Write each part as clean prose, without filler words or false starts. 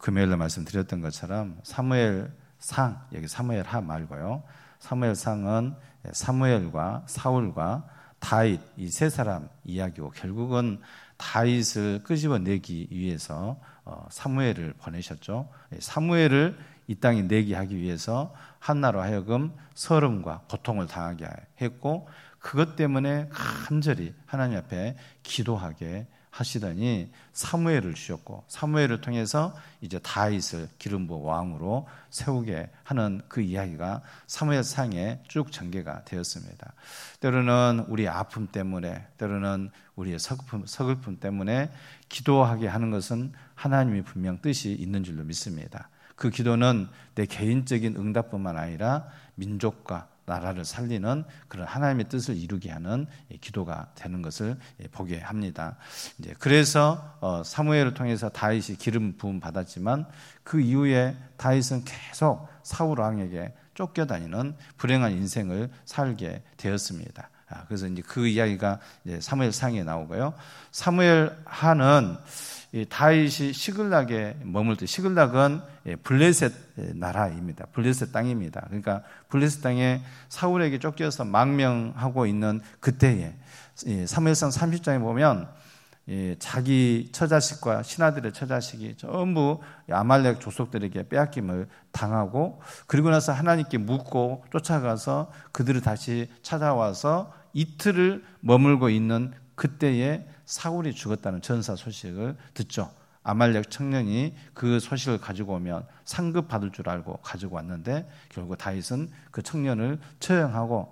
금요일에 말씀드렸던 것처럼 사무엘상, 여기 사무엘하 말고요. 사무엘상은 사무엘과 사울과 다윗 이 세 사람 이야기고 결국은 다윗을 끄집어내기 위해서 사무엘을 보내셨죠. 사무엘을 이 땅에 내게 하기 위해서 한나로 하여금 서름과 고통을 당하게 했고 그것 때문에 간절히 하나님 앞에 기도하게 하시더니 사무엘을 주셨고 사무엘을 통해서 이제 다윗을 기름 부어 왕으로 세우게 하는 그 이야기가 사무엘상에 쭉 전개가 되었습니다. 때로는 우리의 아픔 때문에 때로는 우리의 서글픔 때문에 기도하게 하는 것은 하나님이 분명 뜻이 있는 줄로 믿습니다. 그 기도는 내 개인적인 응답뿐만 아니라 민족과 나라를 살리는 그런 하나님의 뜻을 이루게 하는 기도가 되는 것을 보게 합니다. 그래서 사무엘을 통해서 다윗이 기름 부음 받았지만 그 이후에 다윗은 계속 사울 왕에게 쫓겨다니는 불행한 인생을 살게 되었습니다. 그래서 이제 그 이야기가 이제 사무엘상에 나오고요. 사무엘하는 다윗이 시글락에 머물 때 시글락은 블레셋 나라입니다. 블레셋 땅입니다. 그러니까 블레셋 땅에 사울에게 쫓겨서 망명하고 있는 그때에 사무엘상 30장에 보면 자기 처자식과 신하들의 처자식이 전부 아말렉 족속들에게 빼앗김을 당하고 그리고 나서 하나님께 묻고 쫓아가서 그들을 다시 찾아와서 이틀을 머물고 있는 그때에 사울이 죽었다는 전사 소식을 듣죠. 아말렉 청년이 그 소식을 가지고 오면 상급 받을 줄 알고 가지고 왔는데 결국 다윗은 그 청년을 처형하고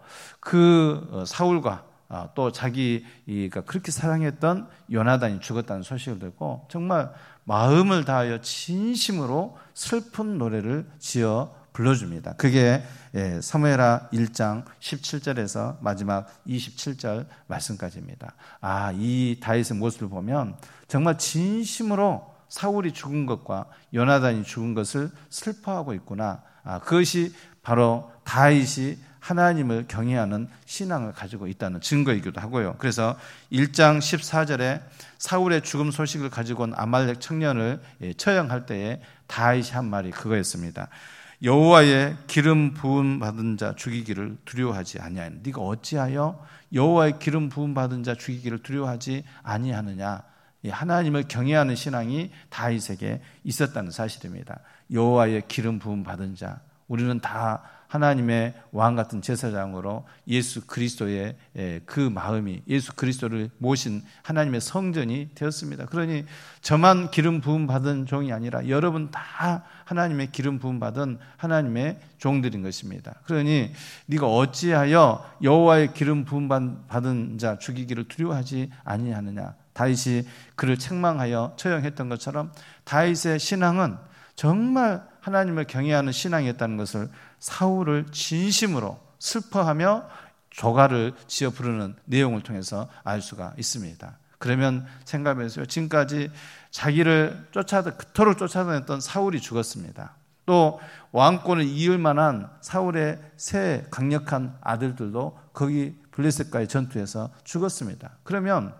그 사울과 또 자기가 그렇게 사랑했던 요나단이 죽었다는 소식을 듣고 정말 마음을 다하여 진심으로 슬픈 노래를 지어 불러줍니다. 그게 사무엘하 1장 17절에서 마지막 27절 말씀까지입니다. 이 다윗의 모습을 보면 정말 진심으로 사울이 죽은 것과 요나단이 죽은 것을 슬퍼하고 있구나. 그것이 바로 다윗이 하나님을 경외하는 신앙을 가지고 있다는 증거이기도 하고요. 그래서 1장 14절에 사울의 죽음 소식을 가지고 온 아말렉 청년을 처형할 때에 다윗이 한 말이 그거였습니다. 여호와의 기름 부음 받은 자 죽이기를 두려워하지 아니하느냐. 네가 어찌하여 여호와의 기름 부음 받은 자 죽이기를 두려워하지 아니하느냐. 하나님을 경외하는 신앙이 다윗에게 있었다는 사실입니다. 여호와의 기름 부음 받은 자, 우리는 다 하나님의 왕 같은 제사장으로 예수 그리스도의 그 마음이 예수 그리스도를 모신 하나님의 성전이 되었습니다. 그러니 저만 기름 부음 받은 종이 아니라 여러분 다 하나님의 기름 부음 받은 하나님의 종들인 것입니다. 그러니 네가 어찌하여 여호와의 기름 부음 받은 자 죽이기를 두려워하지 아니하느냐. 다윗이 그를 책망하여 처형했던 것처럼 다윗의 신앙은 정말 하나님을 경외하는 신앙이었다는 것을 사울을 진심으로 슬퍼하며 조가를 지어 부르는 내용을 통해서 알 수가 있습니다. 그러면 생각해보세요. 지금까지 자기를 그토록 쫓아다녔던 사울이 죽었습니다. 또 왕권을 이을 만한 사울의 세 강력한 아들들도 거기 블레셋과의 전투에서 죽었습니다. 그러면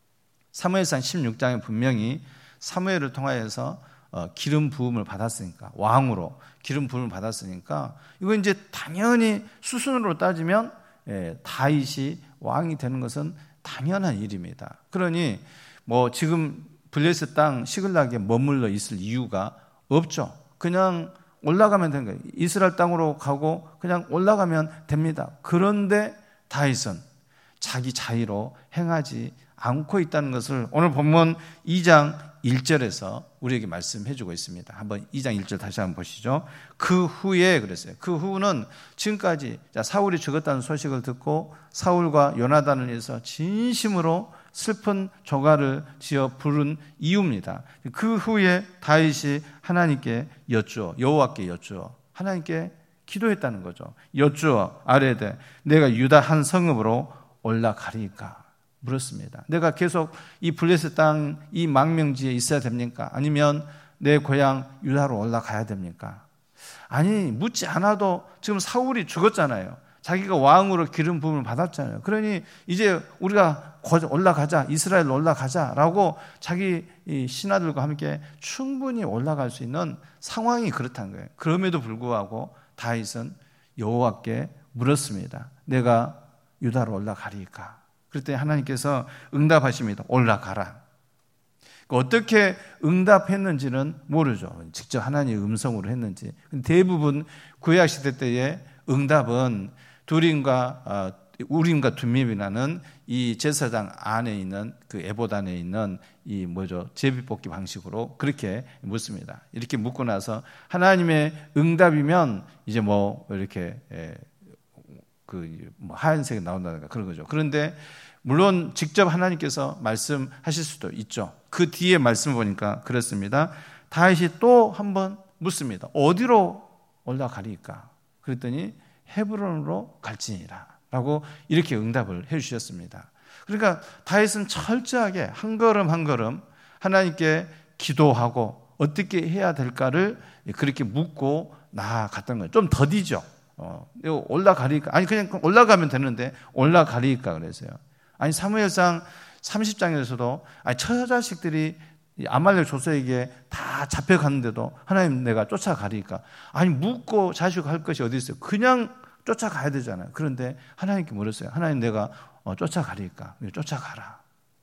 사무엘상 16장에 분명히 사무엘을 통하여서 기름 부음을 받았으니까 왕으로 기름 부음을 받았으니까 이거 이제 당연히 수순으로 따지면 다윗이 왕이 되는 것은 당연한 일입니다. 그러니 지금 블레셋 땅 시글락에 머물러 있을 이유가 없죠. 그냥 올라가면 되는 거예요. 이스라엘 땅으로 가고 그냥 올라가면 됩니다. 그런데 다윗은 자기 자의로 행하지 않고 있다는 것을 오늘 본문 2장 1절에서 우리에게 말씀해 주고 있습니다. 한번 2장 1절 다시 한번 보시죠. 그 후에 그랬어요. 그 후는 지금까지 사울이 죽었다는 소식을 듣고 사울과 요나단을 위해서 진심으로 슬픈 조가를 지어 부른 이유입니다. 그 후에 다윗이 하나님께 여쭈어 여호와께 여쭈어 하나님께 기도했다는 거죠. 여쭈어 아뢰되 내가 유다 한 성읍으로 올라가리까 물었습니다. 내가 계속 이 블레셋 땅 이 망명지에 있어야 됩니까? 아니면 내 고향 유다로 올라가야 됩니까? 아니 묻지 않아도 지금 사울이 죽었잖아요. 자기가 왕으로 기름 부음을 받았잖아요. 그러니 이제 우리가 올라가자, 이스라엘로 올라가자라고 자기 신하들과 함께 충분히 올라갈 수 있는 상황이 그렇다는 거예요. 그럼에도 불구하고 다윗은 여호와께 물었습니다. 내가 유다로 올라가리까? 그랬더니 하나님께서 응답하십니다. 올라가라. 어떻게 응답했는지는 모르죠. 직접 하나님의 음성으로 했는지. 대부분 구약시대 때의 응답은 우림과 둠밈이라는 이 제사장 안에 있는 그 에봇 안에 있는 제비뽑기 방식으로 그렇게 묻습니다. 이렇게 묻고 나서 하나님의 응답이면 이제 이렇게 하얀색이 나온다든가 그런 거죠. 그런데 물론 직접 하나님께서 말씀하실 수도 있죠. 그 뒤에 말씀 보니까 그렇습니다. 다윗이 또 한번 묻습니다. 어디로 올라가리까? 그랬더니 헤브론으로 갈지니라 라고 이렇게 응답을 해 주셨습니다. 그러니까 다윗은 철저하게 한 걸음 한 걸음 하나님께 기도하고 어떻게 해야 될까를 그렇게 묻고 나아갔던 거예요. 좀 더디죠. 올라가리까? 아니 그냥 올라가면 되는데 올라가리까 그랬어요. 아니 사무엘상 30장에서도 처자식들이 아말렉 조서에게 다 잡혀갔는데도 하나님 내가 쫓아가리까? 아니 묻고 자식할 것이 어디 있어요? 그냥 쫓아가야 되잖아요. 그런데 하나님께 물었어요. 하나님 내가 쫓아가리까? 쫓아가라.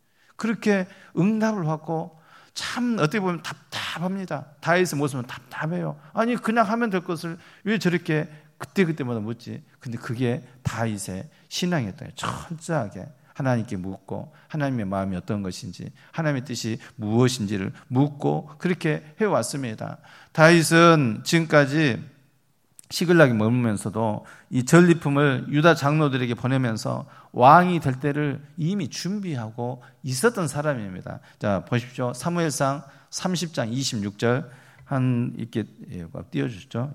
그렇게 응답을 받고 참 어떻게 보면 답답합니다. 다윗의 모습은 답답해요. 아니 그냥 하면 될 것을 왜 저렇게 그때마다 묻지? 근데 그게 다윗의 신앙이었던 거예요. 철저하게 하나님께 묻고 하나님의 마음이 어떤 것인지 하나님의 뜻이 무엇인지를 묻고 그렇게 해왔습니다. 다윗은 지금까지 시글락에 머물면서도 이 전리품을 유다 장로들에게 보내면서 왕이 될 때를 이미 준비하고 있었던 사람입니다. 자 보십시오. 사무엘상 30장 26절 이렇게 띄워주시죠.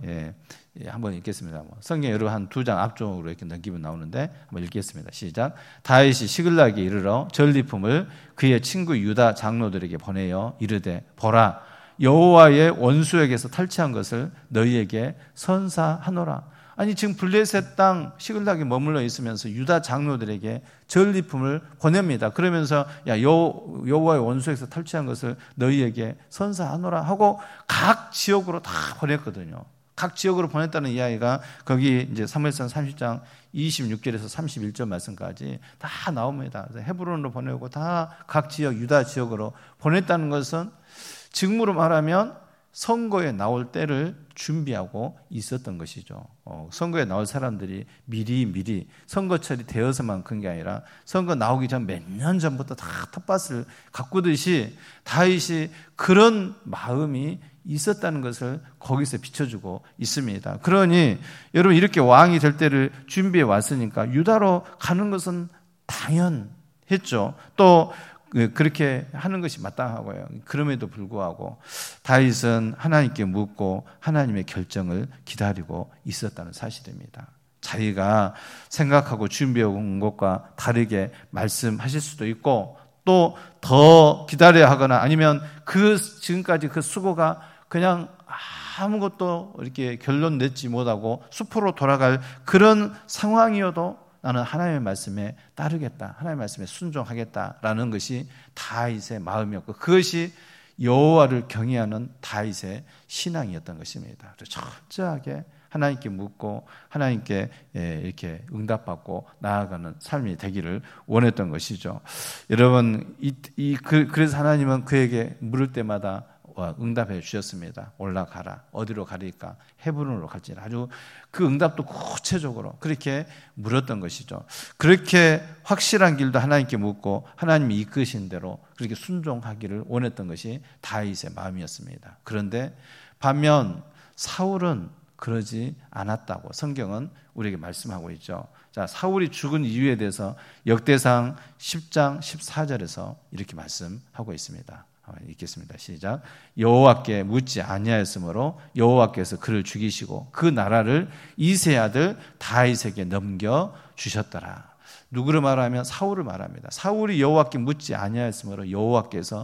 한번 읽겠습니다. 성경 여러분 한 2장 앞쪽으로 이렇게 넘기면 나오는데 한번 읽겠습니다. 시작. 다윗이 시글락에 이르러 전리품을 그의 친구 유다 장로들에게 보내어 이르되 보라 여호와의 원수에게서 탈취한 것을 너희에게 선사하노라. 아니 지금 블레셋 땅 시글락에 머물러 있으면서 유다 장로들에게 전리품을 보냅니다. 그러면서 여호와의 원수에게서 탈취한 것을 너희에게 선사하노라 하고 각 지역으로 다 보냈거든요. 각 지역으로 보냈다는 이야기가 거기 이제 사무엘상 30장 26절에서 31절 말씀까지 다 나옵니다. 헤브론으로 보내고 다 각 지역 유다 지역으로 보냈다는 것은 지금으로 말하면 선거에 나올 때를 준비하고 있었던 것이죠. 선거에 나올 사람들이 미리 선거철이 되어서만 그런 게 아니라 선거 나오기 전 몇 년 전부터 다 텃밭을 가꾸듯이 다윗이 그런 마음이 있었다는 것을 거기서 비춰주고 있습니다. 그러니 여러분 이렇게 왕이 될 때를 준비해 왔으니까 유다로 가는 것은 당연했죠. 또 그렇게 하는 것이 마땅하고요. 그럼에도 불구하고 다윗은 하나님께 묻고 하나님의 결정을 기다리고 있었다는 사실입니다. 자기가 생각하고 준비해 온 것과 다르게 말씀하실 수도 있고 또 더 기다려야 하거나 아니면 지금까지 그 수고가 그냥 아무것도 이렇게 결론 냈지 못하고 숲으로 돌아갈 그런 상황이어도 나는 하나님의 말씀에 따르겠다. 하나님의 말씀에 순종하겠다라는 것이 다윗의 마음이었고 그것이 여호와를 경외하는 다윗의 신앙이었던 것입니다. 철저하게 하나님께 묻고 하나님께 이렇게 응답받고 나아가는 삶이 되기를 원했던 것이죠. 여러분 그래서 하나님은 그에게 물을 때마다 응답해 주셨습니다. 올라가라. 어디로 가리까? 헤브론으로 갈지라. 아주 그 응답도 구체적으로 그렇게 물었던 것이죠. 그렇게 확실한 길도 하나님께 묻고 하나님이 이끄신 대로 그렇게 순종하기를 원했던 것이 다윗의 마음이었습니다. 그런데 반면 사울은 그러지 않았다고 성경은 우리에게 말씀하고 있죠. 자, 사울이 죽은 이유에 대해서 역대상 10장 14절에서 이렇게 말씀하고 있습니다. 읽겠습니다. 시작. 여호와께 묻지 아니하였으므로 여호와께서 그를 죽이시고 그 나라를 이새 아들 다윗에게 넘겨 주셨더라. 누구를 말하면 사울을 말합니다. 사울이 여호와께 묻지 아니하였으므로 여호와께서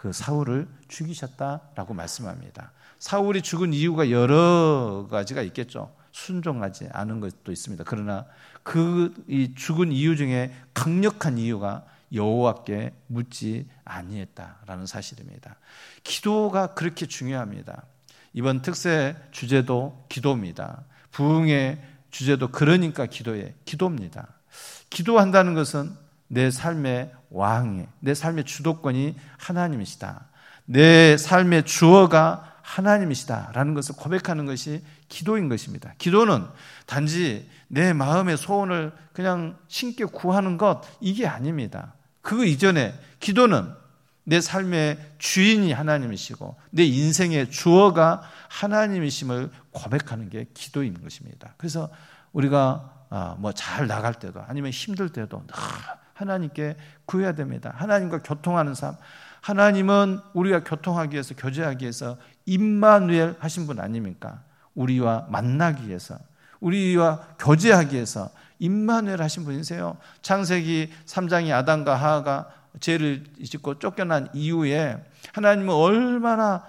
그 사울을 죽이셨다라고 말씀합니다. 사울이 죽은 이유가 여러 가지가 있겠죠. 순종하지 않은 것도 있습니다. 그러나 이 죽은 이유 중에 강력한 이유가 여호와께 묻지 아니했다라는 사실입니다. 기도가 그렇게 중요합니다. 이번 특세 주제도 기도입니다. 부흥의 주제도 그러니까 기도입니다. 기도한다는 것은 내 삶의 왕이, 내 삶의 주도권이 하나님이시다. 내 삶의 주어가 하나님이시다라는 것을 고백하는 것이 기도인 것입니다. 기도는 단지 내 마음의 소원을 그냥 신께 구하는 것, 이게 아닙니다. 그 이전에 기도는 내 삶의 주인이 하나님이시고 내 인생의 주어가 하나님이심을 고백하는 게 기도인 것입니다. 그래서 우리가 잘 나갈 때도 아니면 힘들 때도 하나님께 구해야 됩니다. 하나님과 교통하는 삶. 하나님은 우리가 교통하기 위해서, 교제하기 위해서 임마누엘 하신 분 아닙니까? 우리와 만나기 위해서, 우리와 교제하기 위해서 임마누엘 하신 분이세요. 창세기 3장의 아담과 하와가 죄를 짓고 쫓겨난 이후에 하나님은 얼마나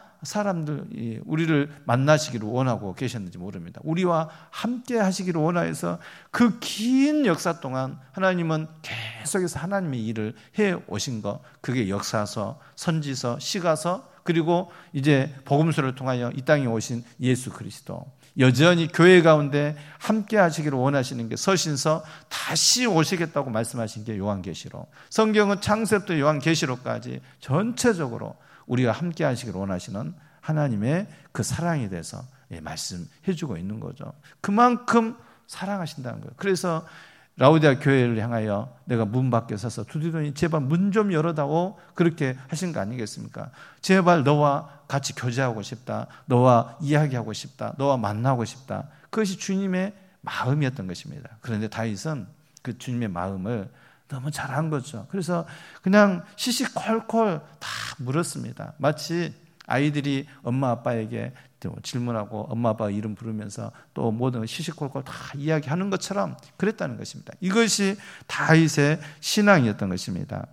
우리를 만나시기를 원하고 계셨는지 모릅니다. 우리와 함께 하시기를 원하여서 그 긴 역사 동안 하나님은 계속해서 하나님의 일을 해 오신 것, 그게 역사서, 선지서, 시가서, 그리고 이제 복음서를 통하여 이 땅에 오신 예수 그리스도, 여전히 교회 가운데 함께 하시기를 원하시는 게 서신서, 다시 오시겠다고 말씀하신 게 요한계시록, 성경은 창세부터 요한계시록까지 전체적으로 우리가 함께 하시기를 원하시는 하나님의 그 사랑에 대해서 말씀해 주고 있는 거죠. 그만큼 사랑하신다는 거예요. 그래서 라우디아 교회를 향하여 내가 문 밖에 서서 두드리더니 제발 문 좀 열어다오, 그렇게 하신 거 아니겠습니까? 제발 너와 같이 교제하고 싶다, 너와 이야기하고 싶다, 너와 만나고 싶다. 그것이 주님의 마음이었던 것입니다. 그런데 다윗은 그 주님의 마음을 너무 잘한 거죠. 그래서 그냥 시시콜콜 다 물었습니다. 마치 아이들이 엄마 아빠에게 질문하고 엄마 아빠 이름 부르면서 또 모든 걸 시시콜콜 다 이야기하는 것처럼 그랬다는 것입니다. 이것이 다윗의 신앙이었던 것입니다.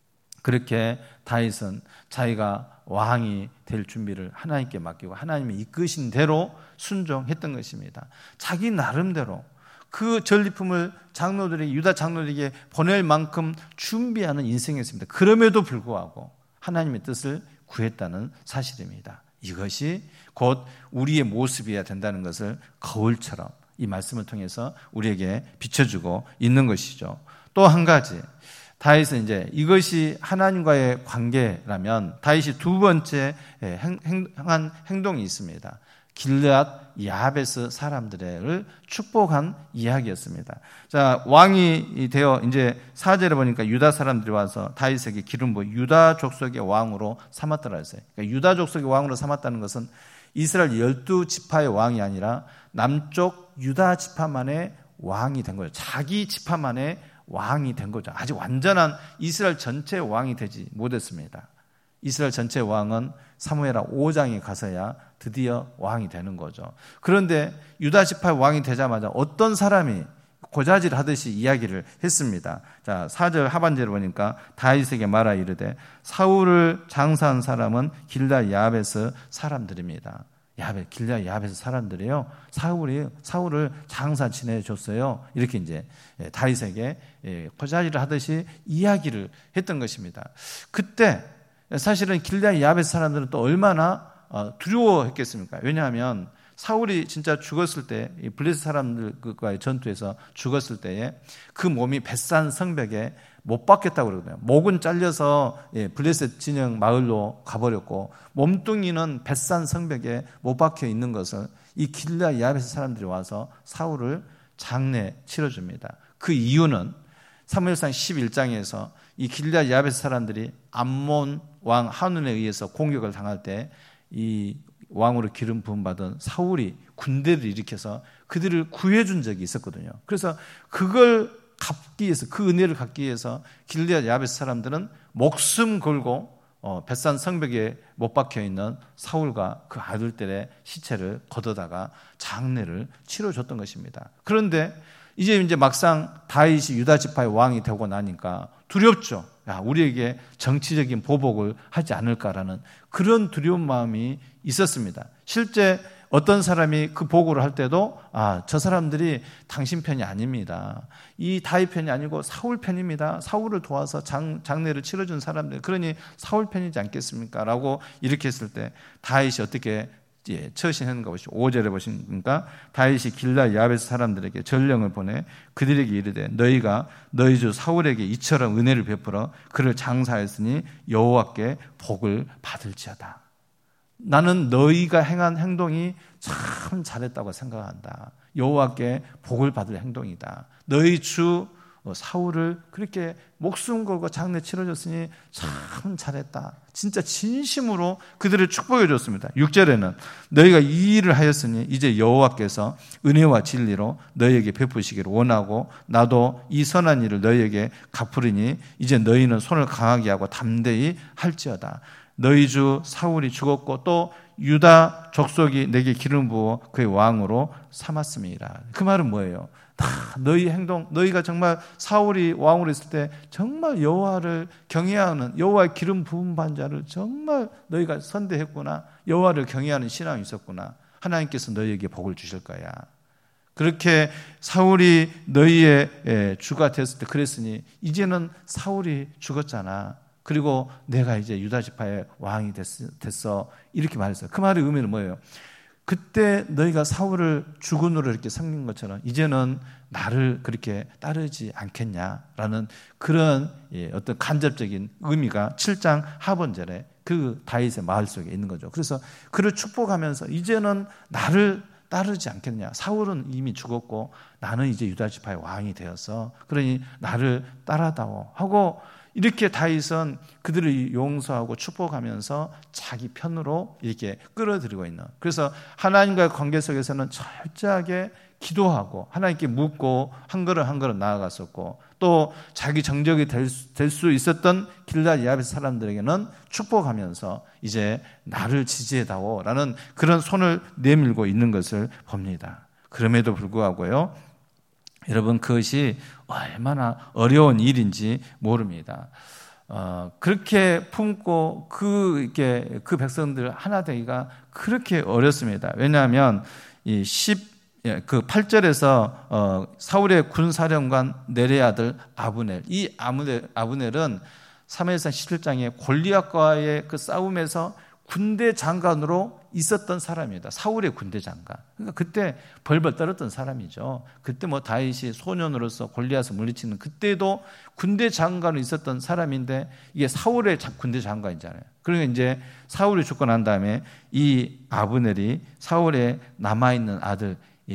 그렇게 다윗은 자기가 왕이 될 준비를 하나님께 맡기고 하나님이 이끄신 대로 순종했던 것입니다. 자기 나름대로 그 전리품을 유다 장로들에게 보낼 만큼 준비하는 인생이었습니다. 그럼에도 불구하고 하나님의 뜻을 구했다는 사실입니다. 이것이 곧 우리의 모습이어야 된다는 것을 거울처럼 이 말씀을 통해서 우리에게 비춰주고 있는 것이죠. 또 한 가지, 다윗은 이제 이것이 하나님과의 관계라면 다윗이 두 번째 행한 행동이 있습니다. 길르앗 야베스 사람들을 축복한 이야기였습니다. 자, 왕이 되어 이제 4절에 보니까 유다 사람들이 와서 다윗에게 기름 부어 유다 족속의 왕으로 삼았더라 했어요. 그러니까 유다 족속의 왕으로 삼았다는 것은 이스라엘 12지파의 왕이 아니라 남쪽 유다 지파만의 왕이 된 거예요. 자기 지파만의 왕이 된 거죠. 아직 완전한 이스라엘 전체 왕이 되지 못했습니다. 이스라엘 전체 왕은 사무엘하 5장에 가서야 드디어 왕이 되는 거죠. 그런데 유다 지파의 왕이 되자마자 어떤 사람이 고자질 하듯이 이야기를 했습니다. 자, 4절 하반절에 보니까 다윗에게 말하 이르되 사울을 장사한 사람은 길르앗 야베스 사람들입니다. 길르앗 야베스 사람들이에요. 사울을 장사 지내줬어요. 이렇게 이제 다윗에게 고자질을 하듯이 이야기를 했던 것입니다. 그때 사실은 길르앗 야베스 사람들은 또 얼마나 두려워했겠습니까? 왜냐하면 사울이 진짜 죽었을 때, 블레셋 사람들과의 전투에서 죽었을 때에 그 몸이 벳산 성벽에 못 박혔다고 그러거든요. 목은 잘려서 블레셋 진영 마을로 가버렸고 몸뚱이는 벳산 성벽에 못 박혀 있는 것을 이 길르앗 야베스 사람들이 와서 사울을 장례 치러줍니다. 그 이유는 사무엘상 11장에서 이 길르앗 야베스 사람들이 암몬 왕 한운에 의해서 공격을 당할 때 이 왕으로 기름 부음 받은 사울이 군대를 일으켜서 그들을 구해준 적이 있었거든요. 그래서 그걸 갚기 위해서, 그 은혜를 갚기 위해서 길르앗 야베스 사람들은 목숨 걸고 벳산 성벽에 못 박혀 있는 사울과 그 아들들의 시체를 걷어다가 장례를 치러줬던 것입니다. 그런데 이제 막상 다윗이 유다 지파의 왕이 되고 나니까 두렵죠. 야, 우리에게 정치적인 보복을 하지 않을까라는 그런 두려운 마음이 있었습니다. 실제 어떤 사람이 그 보고를 할 때도 저 사람들이 당신 편이 아닙니다. 이 다윗 편이 아니고 사울 편입니다. 사울을 도와서 장례를 치러준 사람들, 그러니 사울 편이지 않겠습니까? 라고 이렇게 했을 때 다윗이 어떻게 처신했는가 보시죠. 5절에 보시니까 다윗이 길랄 야베스 사람들에게 전령을 보내 그들에게 이르되 너희가 너희 주 사울에게 이처럼 은혜를 베풀어 그를 장사하였으니 여호와께 복을 받을지어다. 나는 너희가 행한 행동이 참 잘했다고 생각한다. 여호와께 복을 받을 행동이다. 너희 주 사울을 그렇게 목숨 걸고 장례 치러줬으니 참 잘했다. 진짜 진심으로 그들을 축복해 줬습니다. 6절에는 너희가 이 일을 하였으니 이제 여호와께서 은혜와 진리로 너희에게 베푸시기를 원하고 나도 이 선한 일을 너희에게 갚으리니 이제 너희는 손을 강하게 하고 담대히 할지어다. 너희 주 사울이 죽었고 또 유다 족속이 내게 기름 부어 그의 왕으로 삼았음이라. 그 말은 뭐예요? 다 너희 행동, 너희가 정말 사울이 왕으로 있을 때 정말 여호와를 경외하는, 여호와의 기름 부은 반자를 정말 너희가 선대했구나. 여호와를 경외하는 신앙이 있었구나. 하나님께서 너희에게 복을 주실 거야. 그렇게 사울이 너희의 주가 됐을 때 그랬으니 이제는 사울이 죽었잖아. 그리고 내가 이제 유다 지파의 왕이 됐어. 이렇게 말했어요. 그 말의 의미는 뭐예요? 그때 너희가 사울을 주군으로 이렇게 섬긴 것처럼 이제는 나를 그렇게 따르지 않겠냐라는 그런 어떤 간접적인 의미가 7장 하반절에 그 다윗의 말 속에 있는 거죠. 그래서 그를 축복하면서 이제는 나를 따르지 않겠냐. 사울은 이미 죽었고 나는 이제 유다 지파의 왕이 되어서 그러니 나를 따라다오 하고 이렇게 다윗은 그들을 용서하고 축복하면서 자기 편으로 이렇게 끌어들이고 있는. 그래서 하나님과의 관계 속에서는 철저하게 기도하고 하나님께 묻고 한 걸음 한 걸음 나아갔었고 또 자기 정적이 될 수 있었던 길르앗 야베스 사람들에게는 축복하면서 이제 나를 지지해다오라는 그런 손을 내밀고 있는 것을 봅니다. 그럼에도 불구하고요. 여러분 그것이 얼마나 어려운 일인지 모릅니다. 그렇게 품고 그 백성들 하나 되기가 그렇게 어렵습니다. 왜냐하면 그 8절에서 사울의 군사령관 넬의 아들 아브넬, 이 아브넬은 사무엘상 17장에 골리앗과의 그 싸움에서 군대 장관으로 있었던 사람입니다. 사울의 군대 장관. 그러니까 그때 벌벌 떨었던 사람이죠. 그때 뭐 다윗이 소년으로서 골리앗을 물리치는 그때도 군대 장관으로 있었던 사람인데 이게 사울의 군대 장관이잖아요. 그러니까 이제 사울이 죽고 난 다음에 이 아브넬이 사울의 남아있는 아들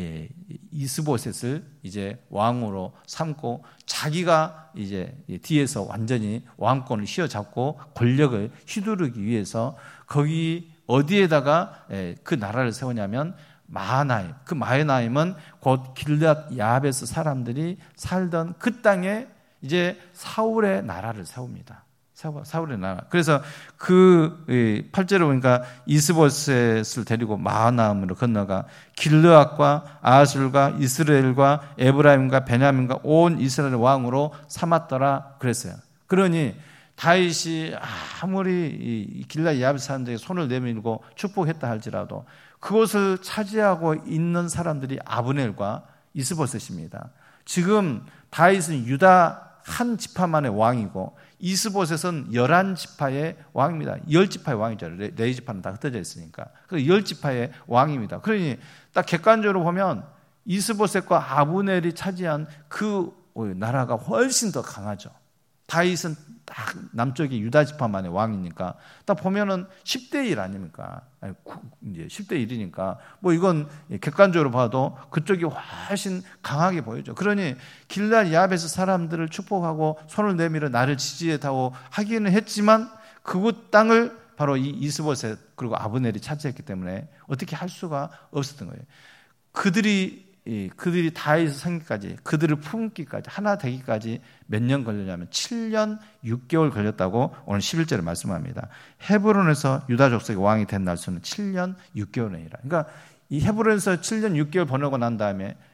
이스보셋을 이제 왕으로 삼고 자기가 이제 뒤에서 완전히 왕권을 휘어잡고 권력을 휘두르기 위해서 거기 어디에다가 그 나라를 세우냐면 마하나임. 그 마하나임은 곧 길르앗 야베스 사람들이 살던 그 땅에 이제 사울의 나라를 세웁니다. 사울의 나라. 그래서 그 8절에 보니까 이스보셋을 데리고 마하나임으로 건너가 길르앗과 아술과 이스라엘과 에브라임과 베냐민과 온 이스라엘 왕으로 삼았더라 그랬어요. 그러니 다윗이 아무리 길르앗 야베스 사람들에게 손을 내밀고 축복했다 할지라도 그것을 차지하고 있는 사람들이 아브넬과 이스보셋입니다. 지금 다윗은 유다 한 지파만의 왕이고 이스보셋은 11지파의 왕입니다. 10지파의 왕이죠. 네 지파는 다 흩어져 있으니까. 그래서 10지파의 왕입니다. 그러니 딱 객관적으로 보면 이스보셋과 아브넬이 차지한 그 나라가 훨씬 더 강하죠. 다윗은 딱 남쪽이 유다 지파만의 왕이니까 딱 보면은 10대 1 아닙니까? 이제 10대 1이니까 뭐 이건 객관적으로 봐도 그쪽이 훨씬 강하게 보이죠. 그러니 길르앗 야베스 사람들을 축복하고 손을 내밀어 나를 지지해다오 하기는 했지만 그곳 땅을 바로 이 이스보셋 그리고 아브넬이 차지했기 때문에 어떻게 할 수가 없었던 거예요. 그들이 다윗의 생기까지 그들을 품기까지 하나 되기까지 몇 년 걸렸냐면 7년 6개월 걸렸다고 오늘 11절에 말씀합니다. 헤브론에서 유다 족속의 왕이 된 날수는 7년 6개월이라. 그러니까 이 헤브론에서 7년 6개월 보내고 난 다음에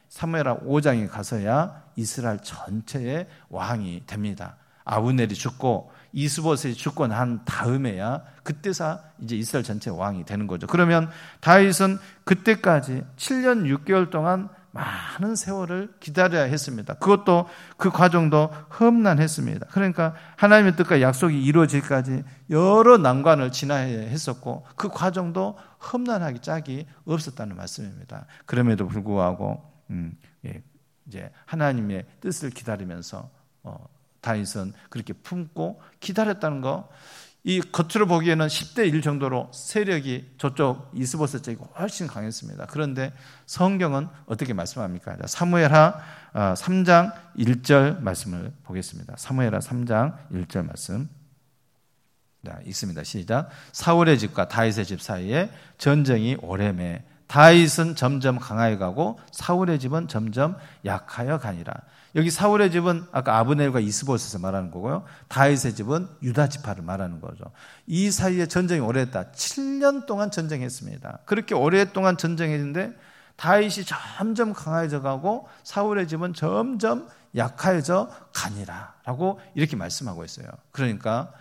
사무엘하 5장에 가서야 이스라엘 전체의 왕이 됩니다. 아브넬이 죽고 이스보셋이 죽고 난 다음에야 그때서 이제 이스라엘 전체 왕이 되는 거죠. 그러면 다윗은 그때까지 7년 6개월 동안 많은 세월을 기다려야 했습니다. 그것도 그 과정도 험난했습니다. 그러니까 하나님의 뜻과 약속이 이루어질까지 여러 난관을 지나야 했었고 그 과정도 험난하기 짝이 없었다는 말씀입니다. 그럼에도 불구하고 이제 하나님의 뜻을 기다리면서 다윗은 그렇게 품고 기다렸다는 거, 이 겉으로 보기에는 10대 1 정도로 세력이 저쪽 이스보셋 쪽이 훨씬 강했습니다. 그런데 성경은 어떻게 말씀합니까? 사무엘하 3장 1절 말씀을 보겠습니다. 사무엘하 3장 1절 말씀. 읽습니다. 시작. 사울의 집과 다윗의 집 사이에 전쟁이 오래매 다윗은 점점 강하여 가고 사울의 집은 점점 약하여 가니라. 여기 사울의 집은 아까 아브넬과 이스보셋을 말하는 거고요. 다윗의 집은 유다 지파를 말하는 거죠. 이 사이에 전쟁이 오래했다. 7년 동안 전쟁했습니다. 그렇게 오랫동안 전쟁했는데 다윗이 점점 강해져 가고 사울의 집은 점점 약해져 가니라 라고 이렇게 말씀하고 있어요. 그러니까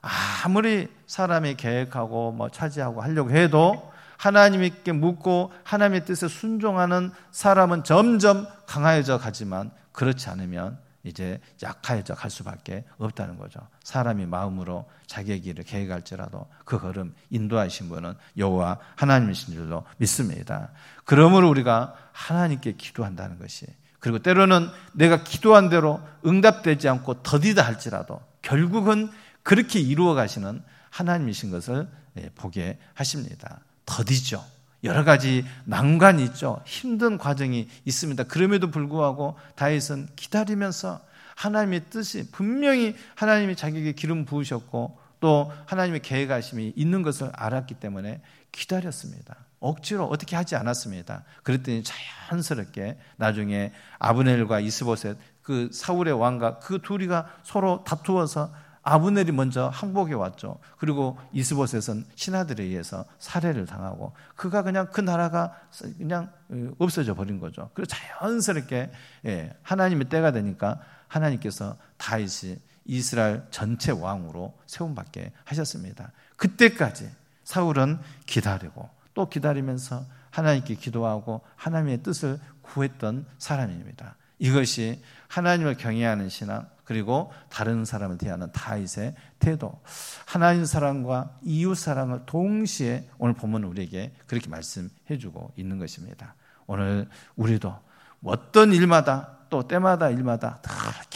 아무리 사람이 계획하고 차지하고 하려고 해도 하나님께 묻고 하나님의 뜻에 순종하는 사람은 점점 강해져 가지만 그렇지 않으면 이제 약해져 갈 수밖에 없다는 거죠. 사람이 마음으로 자기의 길을 계획할지라도 그 걸음 인도하신 분은 여호와 하나님이신 줄로 믿습니다. 그러므로 우리가 하나님께 기도한다는 것이, 그리고 때로는 내가 기도한 대로 응답되지 않고 더디다 할지라도 결국은 그렇게 이루어 가시는 하나님이신 것을 보게 하십니다. 더디죠. 여러 가지 난관이 있죠. 힘든 과정이 있습니다. 그럼에도 불구하고 다윗은 기다리면서 하나님의 뜻이 분명히 하나님이 자기에게 기름 부으셨고 또 하나님의 계획하심이 있는 것을 알았기 때문에 기다렸습니다. 억지로 어떻게 하지 않았습니다. 그랬더니 자연스럽게 나중에 아브넬과 이스보셋 그 사울의 왕과 그 둘이가 서로 다투어서 아브넬이 먼저 항복해 왔죠. 그리고 이스보셋은 신하들에 의해서 살해를 당하고 그가 그냥 그 나라가 그냥 없어져 버린 거죠. 그래서 자연스럽게 하나님의 때가 되니까 하나님께서 다윗이 이스라엘 전체 왕으로 세움받게 하셨습니다. 그때까지 사울은 기다리고 또 기다리면서 하나님께 기도하고 하나님의 뜻을 구했던 사람입니다. 이것이 하나님을 경외하는 신앙, 그리고 다른 사람을 대하는 다윗의 태도, 하나님 사랑과 이웃 사랑을 동시에 오늘 본문은 우리에게 그렇게 말씀해 주고 있는 것입니다. 오늘 우리도 어떤 일마다 또 때마다 일마다 다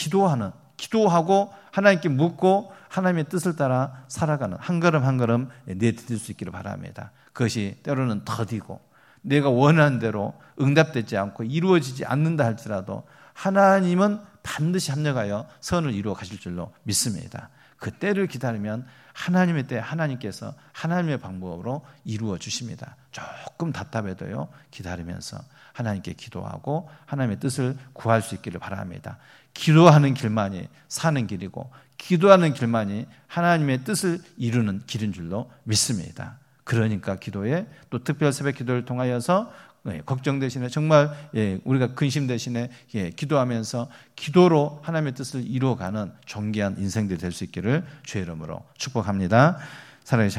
기도하고 하나님께 묻고 하나님의 뜻을 따라 살아가는 한 걸음 한 걸음 내디딜 수 있기를 바랍니다. 그것이 때로는 더디고 내가 원하는 대로 응답되지 않고 이루어지지 않는다 할지라도 하나님은 반드시 합력하여 선을 이루어 가실 줄로 믿습니다. 그 때를 기다리면 하나님의 때 하나님께서 하나님의 방법으로 이루어 주십니다. 조금 답답해도요 기다리면서 하나님께 기도하고 하나님의 뜻을 구할 수 있기를 바랍니다. 기도하는 길만이 사는 길이고 기도하는 길만이 하나님의 뜻을 이루는 길인 줄로 믿습니다. 그러니까 기도에 또 특별 새벽 기도를 통하여서 걱정 대신에 정말 우리가 근심 대신에 기도하면서 기도로 하나님의 뜻을 이루어가는 존귀한 인생들이 될 수 있기를 주의 이름으로 축복합니다. 사랑하는